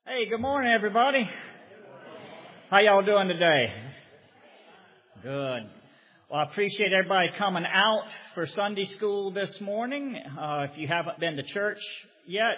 Hey, good morning, everybody. How y'all doing today? Good. Well, I appreciate everybody coming out for Sunday school this morning. If you haven't been to church yet,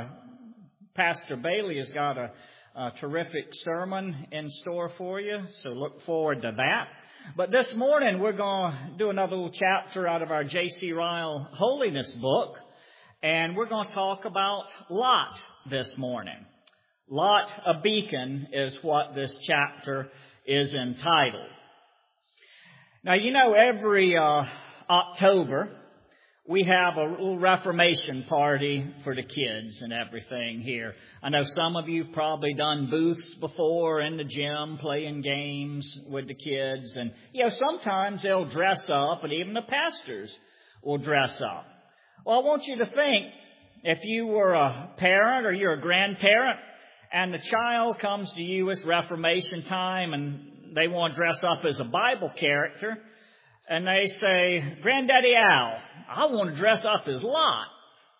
Pastor Bailey has got a terrific sermon in store for you, so look forward to that. But this morning, we're going to do another little chapter out of our J.C. Ryle Holiness book, and we're going to talk about Lot this morning. Lot, a Beacon, is what this chapter is entitled. Now, you know, every October, we have a little Reformation party for the kids and everything here. I know some of you have probably done booths before in the gym, playing games with the kids. And, you know, sometimes they'll dress up, and even the pastors will dress up. Well, I want you to think, if you were a parent or you're a grandparent, and the child comes to you, it's Reformation time, and they want to dress up as a Bible character, and they say, "Granddaddy Al, I want to dress up as Lot."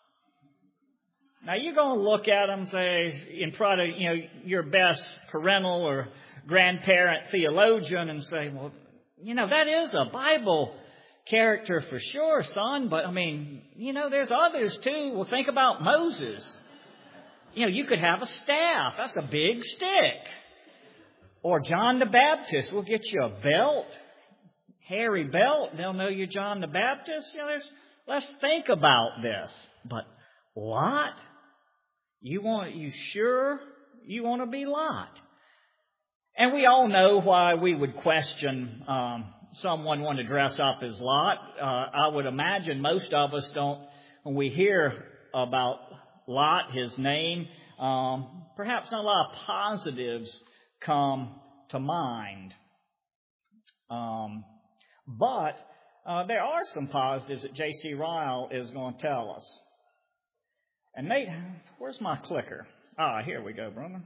Now, you're going to look at them and say, in front of, your best parental or grandparent theologian, and say, "Well, that is a Bible character for sure, son, but, there's others too. Well, think about Moses. You could have a staff. That's a big stick. Or John the Baptist. We'll get you a belt, hairy belt. They'll know you're John the Baptist. Let's think about this. But Lot? You sure you want to be Lot? And we all know why we would question someone want to dress up as Lot. I would imagine most of us don't, when we hear about Lot, his name, perhaps not a lot of positives come to mind. But there are some positives that J.C. Ryle is going to tell us. And Nate, where's my clicker? Here we go, brother.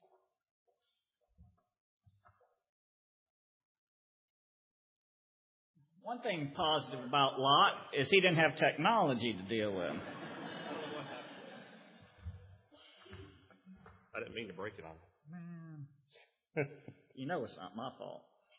One thing positive about Lot is he didn't have technology to deal with. I didn't mean to break it on you. Man. It's not my fault.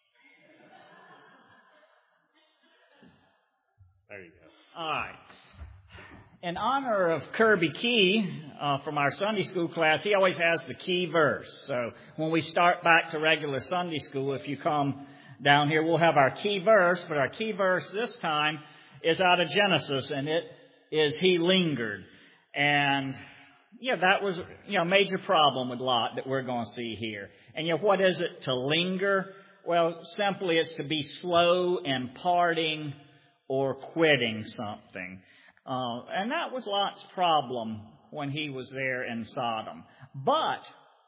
There you go. All right. In honor of Kirby Key from our Sunday school class, he always has the key verse. So when we start back to regular Sunday school, if you come down here, we'll have our key verse. But our key verse this time is out of Genesis, and it is "He lingered." And that was, a major problem with Lot that we're going to see here. And, what is it to linger? Well, simply it's to be slow in parting or quitting something. And that was Lot's problem when he was there in Sodom. But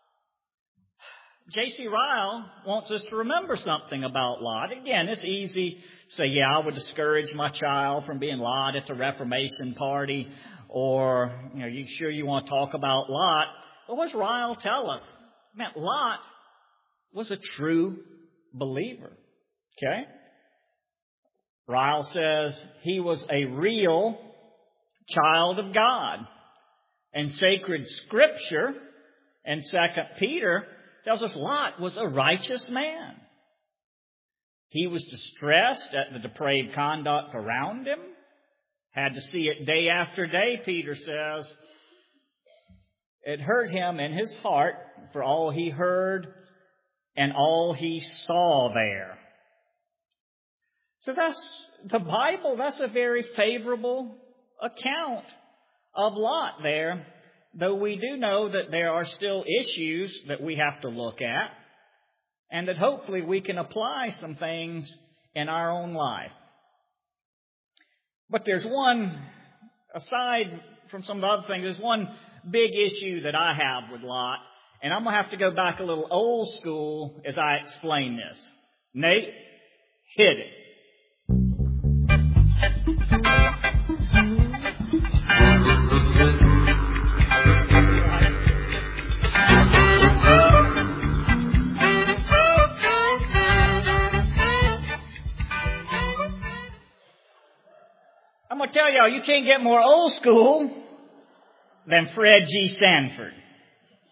J.C. Ryle wants us to remember something about Lot. Again, it's easy to say, I would discourage my child from being Lot at the Reformation party. Or, you sure you want to talk about Lot? But what does Ryle tell us? Lot was a true believer. Okay? Ryle says he was a real child of God. And sacred scripture in 2 Peter tells us Lot was a righteous man. He was distressed at the depraved conduct around him. Had to see it day after day, Peter says. It hurt him in his heart for all he heard and all he saw there. So that's the Bible. That's a very favorable account of Lot there. Though we do know that there are still issues that we have to look at. And that hopefully we can apply some things in our own life. But there's one, aside from some of the other things, there's one big issue that I have with Lot. And I'm going to have to go back a little old school as I explain this. Nate, hit it. I'm going to tell y'all, you can't get more old school than Fred G. Sanford.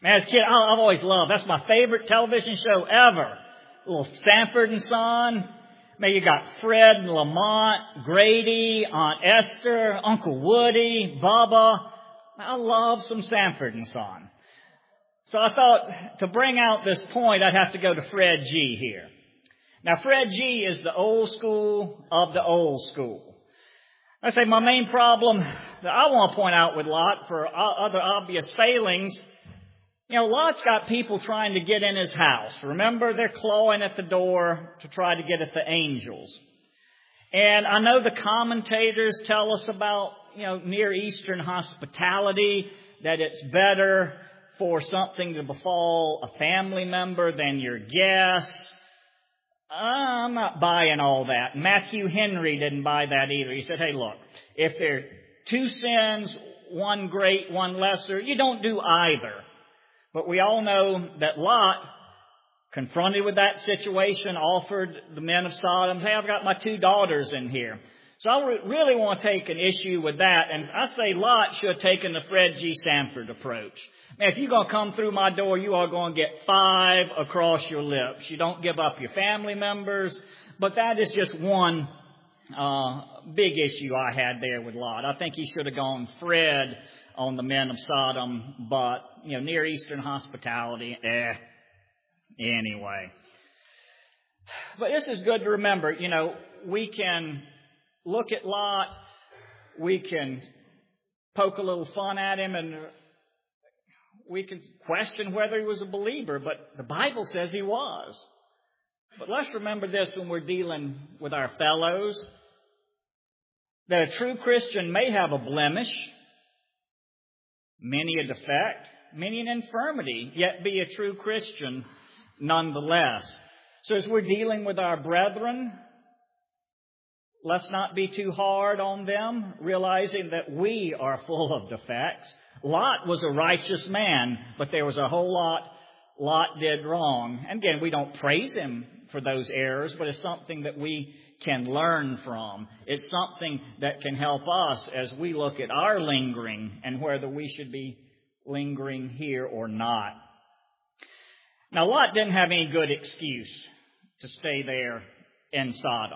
Man, as a kid, I've always loved, that's my favorite television show ever. Little Sanford and Son. Man, you got Fred and Lamont, Grady, Aunt Esther, Uncle Woody, Bubba. I love some Sanford and Son. So I thought to bring out this point, I'd have to go to Fred G. here. Now, Fred G. is the old school of the old school. I say my main problem that I want to point out with Lot, for other obvious failings, Lot's got people trying to get in his house. Remember, they're clawing at the door to try to get at the angels. And I know the commentators tell us about, Near Eastern hospitality, that it's better for something to befall a family member than your guests. I'm not buying all that. Matthew Henry didn't buy that either. He said, hey, look, if there are two sins, one great, one lesser, you don't do either. But we all know that Lot, confronted with that situation, offered the men of Sodom, hey, I've got my 2 daughters in here. So I really want to take an issue with that. And I say Lot should have taken the Fred G. Sanford approach. Man, if you're going to come through my door, you are going to get 5 across your lips. You don't give up your family members. But that is just one big issue I had there with Lot. I think he should have gone Fred on the men of Sodom. But, Near Eastern hospitality, anyway. But this is good to remember. We can look at Lot, we can poke a little fun at him, and we can question whether he was a believer, but the Bible says he was. But let's remember this when we're dealing with our fellows, that a true Christian may have a blemish, many a defect, many an infirmity, yet be a true Christian nonetheless. So as we're dealing with our brethren, let's not be too hard on them, realizing that we are full of defects. Lot was a righteous man, but there was a whole lot Lot did wrong. And again, we don't praise him for those errors, but it's something that we can learn from. It's something that can help us as we look at our lingering and whether we should be lingering here or not. Now, Lot didn't have any good excuse to stay there in Sodom.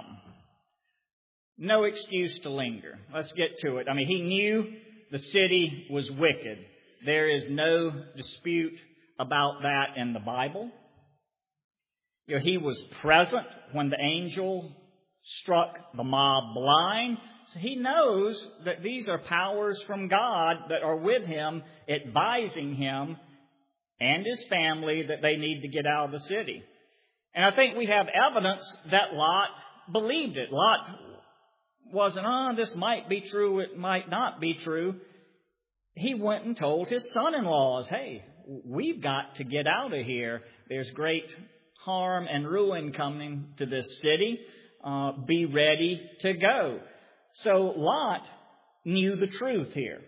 No excuse to linger. Let's get to it. He knew the city was wicked. There is no dispute about that in the Bible. He was present when the angel struck the mob blind. So he knows that these are powers from God that are with him, advising him and his family that they need to get out of the city. And I think we have evidence that Lot believed it. Lot wasn't, this might be true, it might not be true. He went and told his son-in-laws, hey, we've got to get out of here. There's great harm and ruin coming to this city. Be ready to go. So Lot knew the truth here.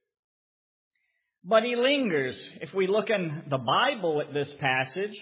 But he lingers. If we look in the Bible at this passage,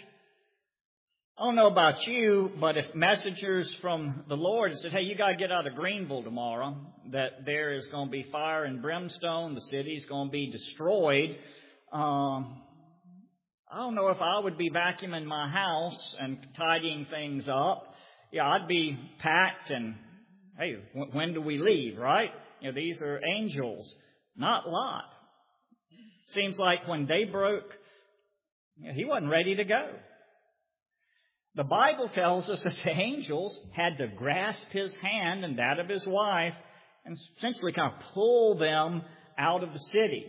I don't know about you, but if messengers from the Lord said, hey, you got to get out of Greenville tomorrow, that there is going to be fire and brimstone, the city's going to be destroyed, I don't know if I would be vacuuming my house and tidying things up. Yeah, I'd be packed and, hey, when do we leave, right? These are angels, not Lot. Seems like when day broke, he wasn't ready to go. The Bible tells us that the angels had to grasp his hand and that of his wife and essentially kind of pull them out of the city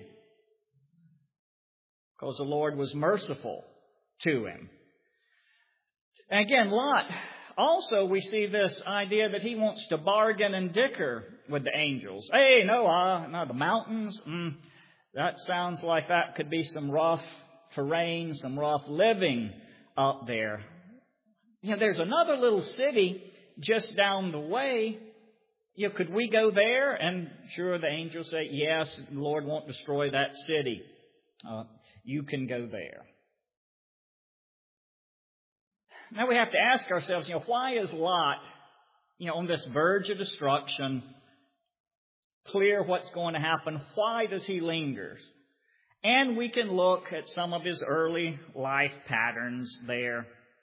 because the Lord was merciful to him. And again, Lot, also we see this idea that he wants to bargain and dicker with the angels. Hey, no, the mountains, that sounds like that could be some rough terrain, some rough living up there. There's another little city just down the way. Could we go there? And sure, the angels say, yes, the Lord won't destroy that city. You can go there. Now we have to ask ourselves, why is Lot, on this verge of destruction, clear what's going to happen? Why does he linger? And we can look at some of his early life patterns there.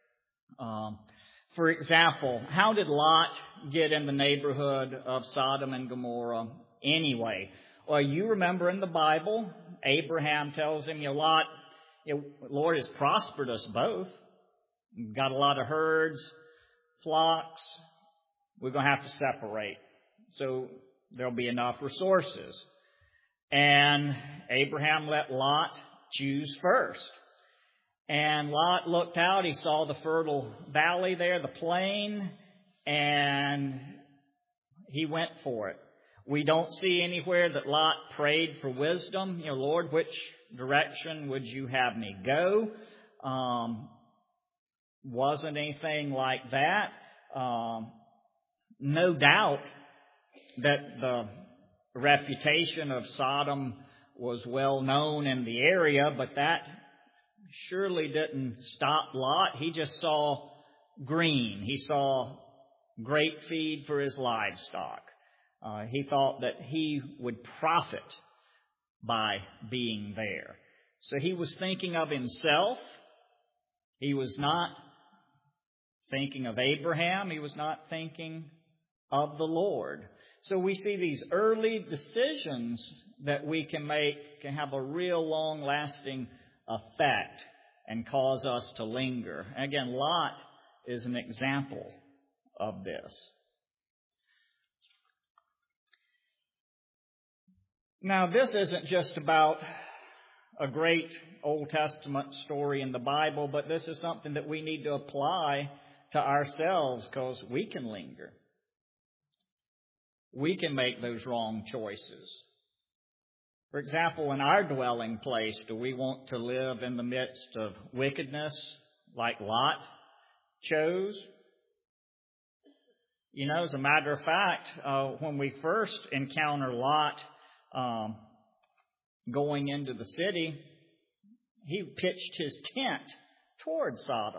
For example, how did Lot get in the neighborhood of Sodom and Gomorrah anyway? Well, you remember in the Bible, Abraham tells him, Lot, Lord has prospered us both. We've got a lot of herds, flocks. We're going to have to separate. So there'll be enough resources. And Abraham let Lot choose first. And Lot looked out. He saw the fertile valley there, the plain, and he went for it. We don't see anywhere that Lot prayed for wisdom. Lord, which direction would you have me go? Wasn't anything like that. No doubt that the reputation of Sodom was well known in the area, but that surely didn't stop Lot. He just saw green. He saw great feed for his livestock. He thought that he would profit by being there. So he was thinking of himself. He was not thinking of Abraham. He was not thinking of the Lord. So we see these early decisions that we can make can have a real long-lasting effect and cause us to linger. Again, Lot is an example of this. Now, this isn't just about a great Old Testament story in the Bible, but this is something that we need to apply to ourselves because we can linger. We can make those wrong choices. For example, in our dwelling place, do we want to live in the midst of wickedness like Lot chose? As a matter of fact, when we first encounter Lot going into the city, he pitched his tent toward Sodom.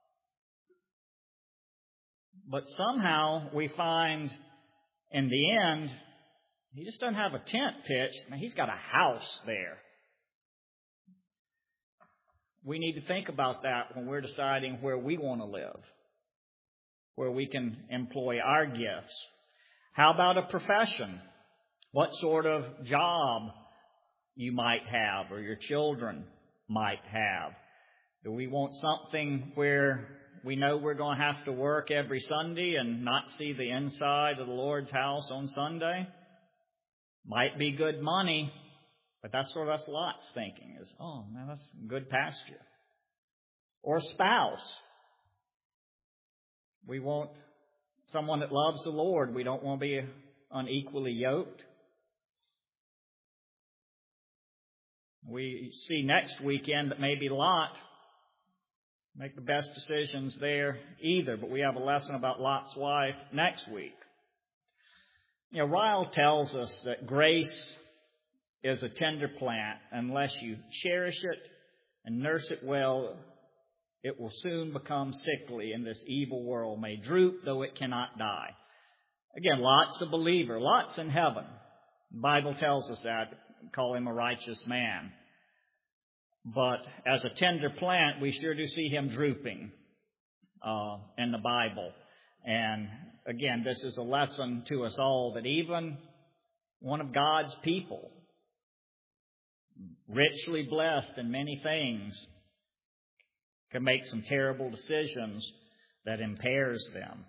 But somehow we find in the end, he just doesn't have a tent pitched. He's got a house there. We need to think about that when we're deciding where we want to live, where we can employ our gifts. How about a profession? What sort of job you might have or your children might have? Do we want something where we know we're going to have to work every Sunday and not see the inside of the Lord's house on Sunday? Might be good money, but that's what us Lot's thinking is, oh, man, that's good pasture. Or spouse. We want someone that loves the Lord. We don't want to be unequally yoked. We see next weekend that maybe Lot make the best decisions there either, but we have a lesson about Lot's wife next week. Ryle tells us that grace is a tender plant. Unless you cherish it and nurse it well, it will soon become sickly in this evil world, may droop though it cannot die. Again, Lot's a believer. Lot's in heaven. The Bible tells us that. Call him a righteous man. But as a tender plant, we sure do see him drooping in the Bible. And again, this is a lesson to us all that even one of God's people, richly blessed in many things, can make some terrible decisions that impairs them.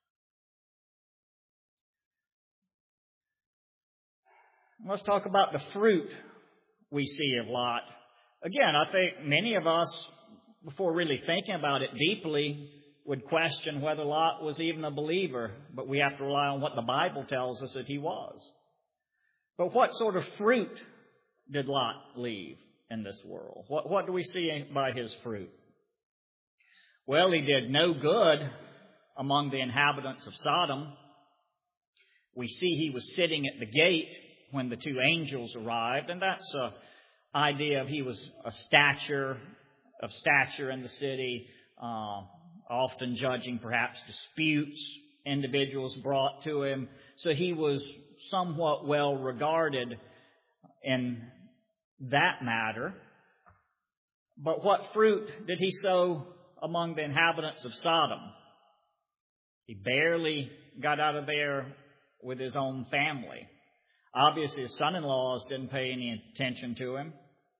Let's talk about the fruit we see of Lot. Again, I think many of us, before really thinking about it deeply, would question whether Lot was even a believer, but we have to rely on what the Bible tells us that he was. But what sort of fruit did Lot leave in this world? What do we see by his fruit? Well, he did no good among the inhabitants of Sodom. We see he was sitting at the gate when the two angels arrived, and that's an idea of he was of stature in the city, often judging perhaps disputes individuals brought to him. So he was somewhat well regarded in that matter. But what fruit did he sow among the inhabitants of Sodom? He barely got out of there with his own family. Obviously, his son-in-laws didn't pay any attention to him.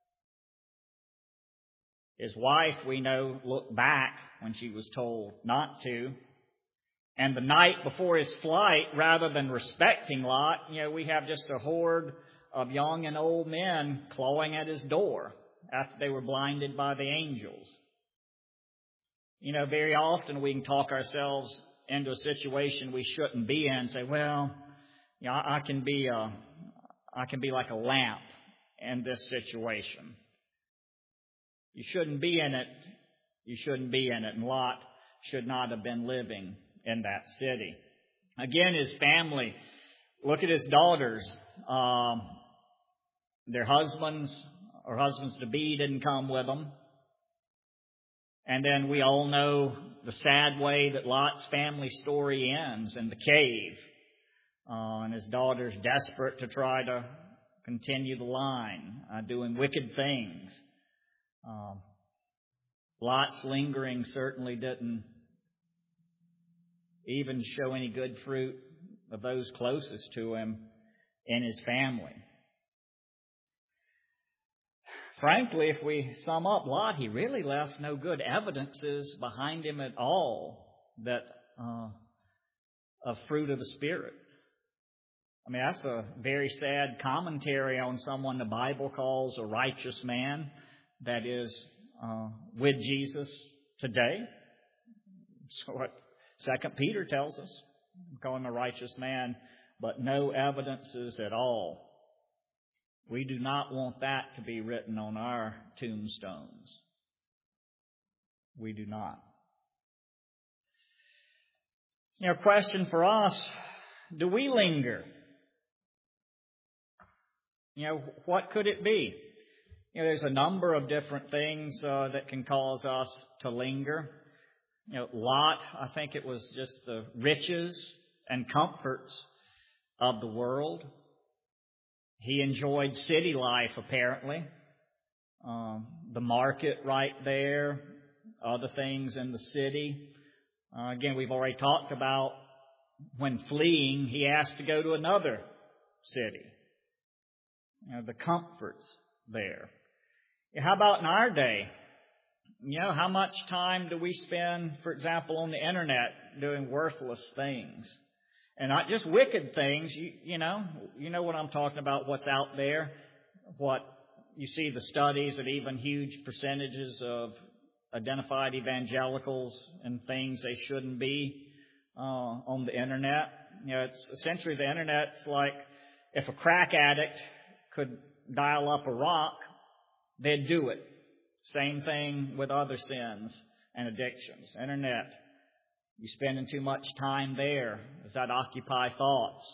His wife, we know, looked back when she was told not to. And the night before his flight, rather than respecting Lot, we have just a horde of young and old men clawing at his door after they were blinded by the angels. Very often we can talk ourselves into a situation we shouldn't be in and say, well, I can be like a lamp in this situation. You shouldn't be in it. You shouldn't be in it. And Lot should not have been living in that city. Again, his family, look at his daughters. Their husbands or husbands-to-be didn't come with them. And then we all know the sad way that Lot's family story ends in the cave. And his daughters desperate to try to continue the line, doing wicked things. Lot's lingering certainly didn't even show any good fruit of those closest to him in his family. Frankly, if we sum up Lot, he really left no good evidences behind him at all that of fruit of the Spirit. I mean, that's a very sad commentary on someone the Bible calls a righteous man that is with Jesus today. That's what 2 Peter tells us, call him a righteous man, but no evidences at all. We do not want that to be written on our tombstones. We do not. Question for us, do we linger? What could it be? There's a number of different things that can cause us to linger. Lot, I think it was just the riches and comforts of the world. He enjoyed city life, apparently. The market right there, other things in the city. Again, we've already talked about when fleeing, he asked to go to another city. The comforts there. How about in our day? How much time do we spend, for example, on the internet doing worthless things? And not just wicked things, you know what I'm talking about, what's out there. What you see the studies that even huge percentages of identified evangelicals and things they shouldn't be on the internet. It's essentially the internet's like if a crack addict could dial up a rock, they'd do it. Same thing with other sins and addictions. Internet. You spending too much time there. Does that occupy thoughts?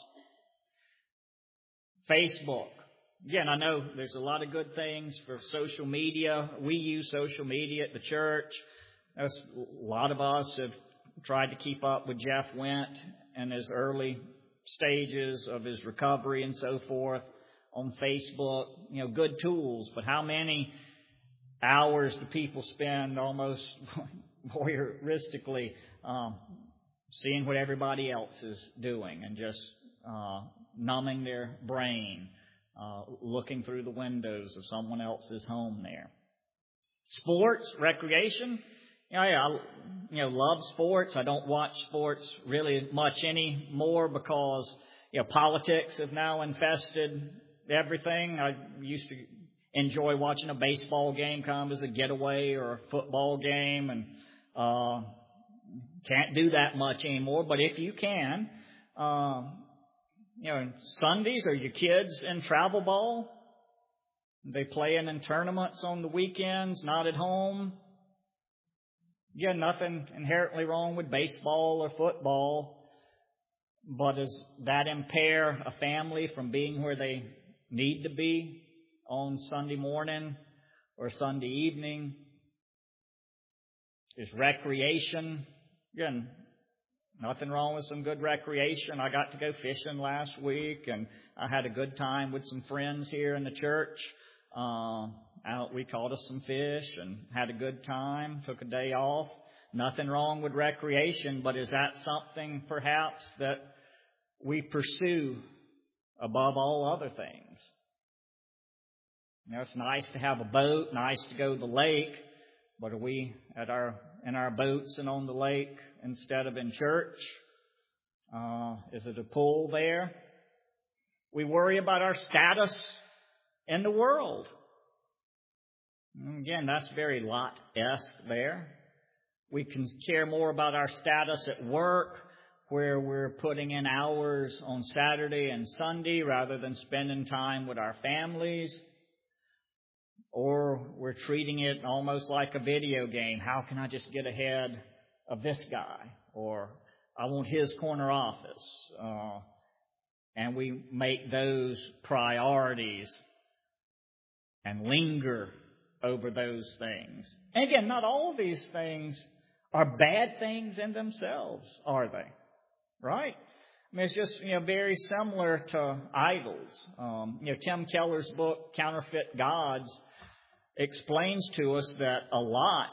Facebook. Again, I know there's a lot of good things for social media. We use social media at the church. A lot of us have tried to keep up with Jeff Went and his early stages of his recovery and so forth on Facebook. Good tools. But how many hours do people spend almost voyeuristically seeing what everybody else is doing and just numbing their brain, looking through the windows of someone else's home there. Sports, recreation. I love sports. I don't watch sports really much anymore because politics have now infested everything. I used to enjoy watching a baseball game come as a getaway or a football game, and can't do that much anymore. But if you can, Sundays, are your kids in travel ball? They playing in tournaments on the weekends, not at home. Yeah, nothing inherently wrong with baseball or football, but does that impair a family from being where they need to be on Sunday morning or Sunday evening? Is recreation, again, nothing wrong with some good recreation. I got to go fishing last week, and I had a good time with some friends here in the church We caught us some fish and had a good time, took a day off. Nothing wrong with recreation, but is that something perhaps that we pursue above all other things? You know, it's nice to have a boat, nice to go to the lake, but are we in our boats and on the lake instead of in church? Is it a pool there? We worry about our status in the world. And again, that's very Lot-esque there. We can care more about our status at work, where we're putting in hours on Saturday and Sunday rather than spending time with our families. Or we're treating it almost like a video game. How can I just get ahead of this guy? Or I want his corner office. And we make those priorities and linger over those things. And again, not all of these things are bad things in themselves, are they? Right? I mean, it's just, very similar to idols. Tim Keller's book, Counterfeit Gods, explains to us that a lot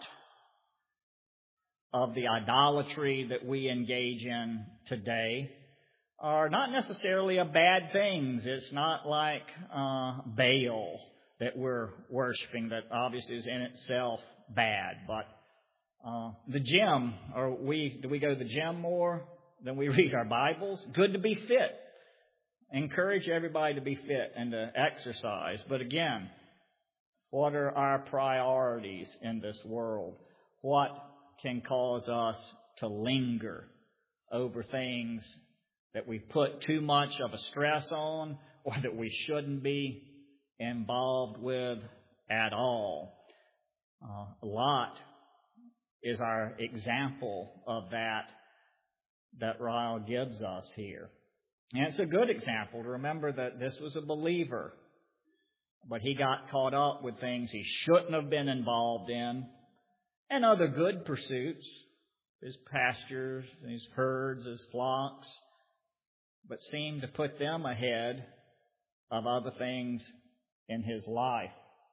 of the idolatry that we engage in today are not necessarily a bad things. It's not like Baal that we're worshiping, that obviously is in itself bad. But the gym, do we go to the gym more than we read our Bibles? Good to be fit. Encourage everybody to be fit and to exercise. But again, what are our priorities in this world? What can cause us to linger over things that we put too much of a stress on, or that we shouldn't be involved with at all? Lot is our example of that Ryle gives us here. And it's a good example to remember that this was a believer, but he got caught up with things he shouldn't have been involved in, and other good pursuits, his pastures, his herds, his flocks, but seemed to put them ahead of other things in his life.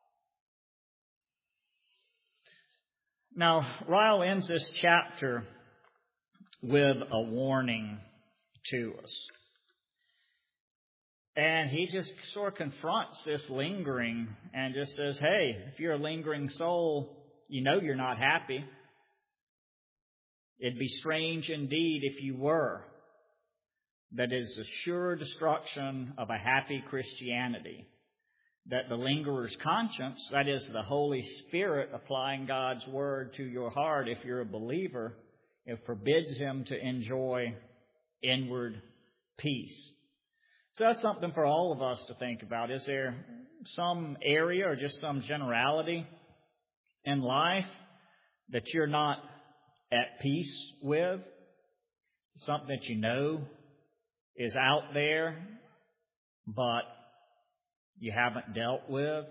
Now, Ryle ends this chapter with a warning to us. And he just sort of confronts this lingering and just says, hey, if you're a lingering soul, you know you're not happy. It'd be strange indeed if you were. That is the sure destruction of a happy Christianity. That the lingerer's conscience, that is the Holy Spirit applying God's Word to your heart, if you're a believer, it forbids him to enjoy inward peace. So that's something for all of us to think about. Is there some area or just some generality in life that you're not at peace with? Something that you know is out there, but you haven't dealt with?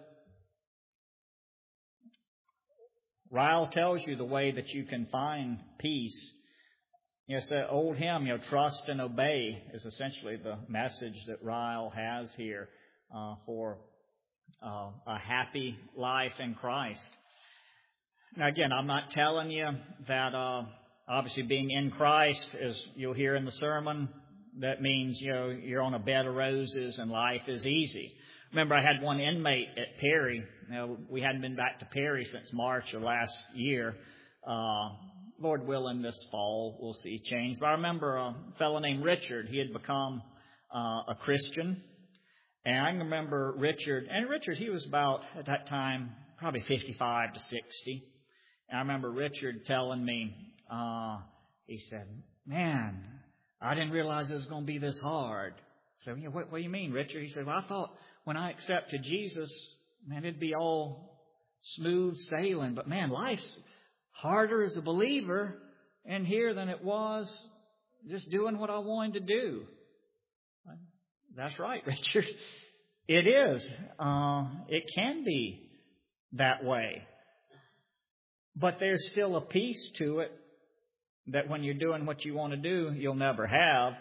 Ryle tells you the way that you can find peace. It's that old hymn, trust and obey, is essentially the message that Ryle has here for a happy life in Christ. Now, again, I'm not telling you that obviously being in Christ, as you'll hear in the sermon, that means, you're on a bed of roses and life is easy. Remember, I had one inmate at Perry. We hadn't been back to Perry since March of last year. Lord willing, this fall we'll see change. But I remember a fellow named Richard. He had become a Christian. And I remember Richard, he was about, at that time, probably 55 to 60. And I remember Richard telling me, he said, man, I didn't realize it was going to be this hard. So, what do you mean, Richard? He said, well, I thought when I accepted Jesus, man, it'd be all smooth sailing. But man, life's harder as a believer in here than it was just doing what I wanted to do. That's right, Richard. It is. It can be that way. But there's still a peace to it that when you're doing what you want to do, you'll never have.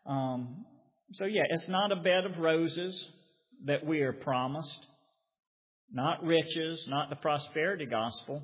So it's not a bed of roses that we are promised. not riches, not the prosperity gospel.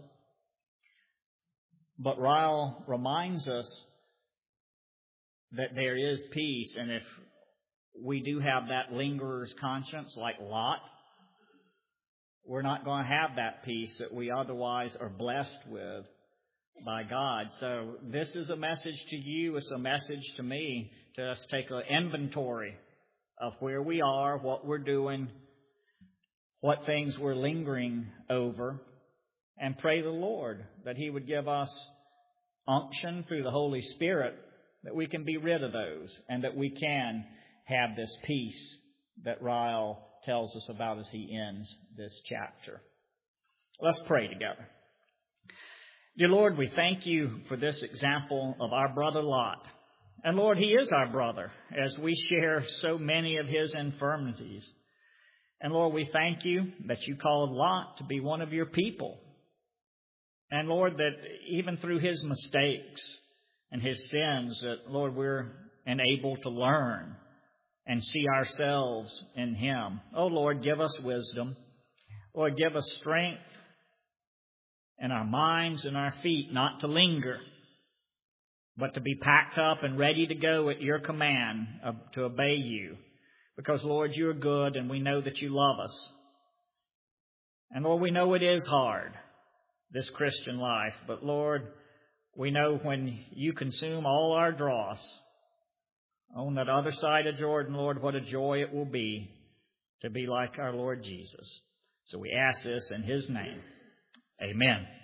But Ryle reminds us that there is peace, and if we do have that lingerer's conscience like Lot, we're not going to have that peace that we otherwise are blessed with by God. So this is a message to you, it's a message to me, to us take an inventory of where we are, what we're doing, what things we're lingering over, and pray the Lord that He would give us unction through the Holy Spirit that we can be rid of those and that we can have this peace that Ryle tells us about as he ends this chapter. Let's pray together. Dear Lord, we thank you for this example of our brother Lot. And Lord, he is our brother as we share so many of his infirmities. And Lord, we thank you that you called Lot to be one of your people. And Lord, that even through his mistakes and his sins, that Lord, we're enabled to learn and see ourselves in him. Oh Lord, give us wisdom. Lord, give us strength in our minds and our feet not to linger, but to be packed up and ready to go at your command to obey you. Because Lord, you're good and we know that you love us. And Lord, we know it is hard, this Christian life. But Lord, we know when you consume all our dross on that other side of Jordan, Lord, what a joy it will be to be like our Lord Jesus. So we ask this in His name. Amen.